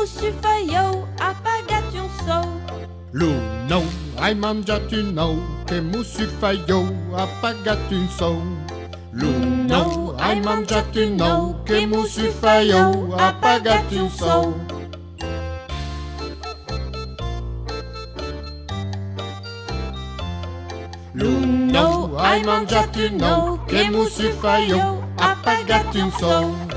mussufaio, appagat un so. L'uno hai mangiato un ou, che mussufaio, appagat un so. L'uno hai mangiato un ou, che mussufaio, appagat un so. L'uno hai mangiato un ou, che mussufaio, appagat un so.